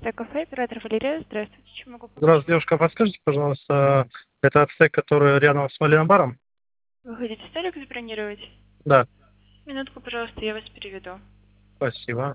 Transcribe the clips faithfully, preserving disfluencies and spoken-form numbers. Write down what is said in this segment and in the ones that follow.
Ацтек кафе, оператор Валерия. Здравствуйте, чем могу помочь? Здравствуйте, девушка, подскажите, пожалуйста, это Ацтек, который рядом с Малиным баром? Вы хотите столик забронировать? Да, Минутку, пожалуйста, я вас переведу. спасибо.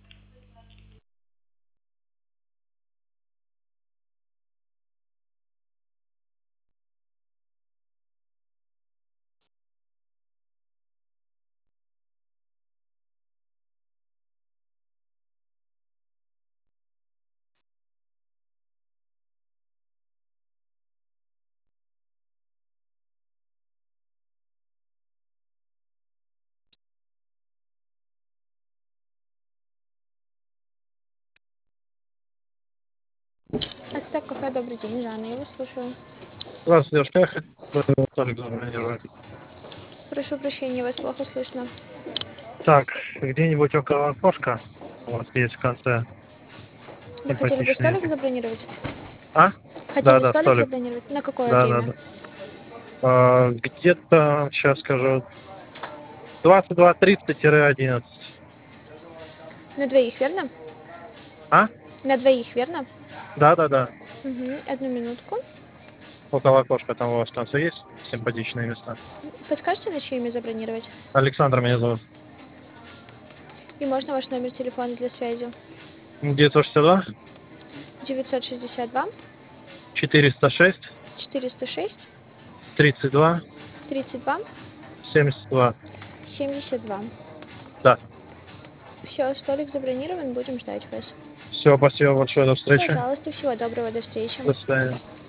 Ацтек кафе, добрый день, Жанна, я вас слушаю. Здравствуйте, девушка, я хотел бы столик забронировать. Прошу прощения, вас плохо слышно. Так, где-нибудь около окошка у вас есть в конце Вы хотели бы симпатичные. столик забронировать? А? Да, Хотите да, столик столик. забронировать? На какое Да, да, время? да. А, где-то, сейчас скажу, двадцать два тридцать одиннадцать. На двоих, верно? А? На двоих, верно? Да, да, да. Угу, одну минутку. Около окошка там у вас в конце есть симпатичные места? Подскажете, на чье имя забронировать? Александр меня зовут. И можно ваш номер телефона для связи? девятьсот шестьдесят два девятьсот шестьдесят два четыреста шесть четыреста шесть тридцать два тридцать два семьдесят два. семьдесят два. Да. Все, столик забронирован, будем ждать вас. Все, спасибо большое, до встречи. Пожалуйста, всего доброго, до встречи. До свидания.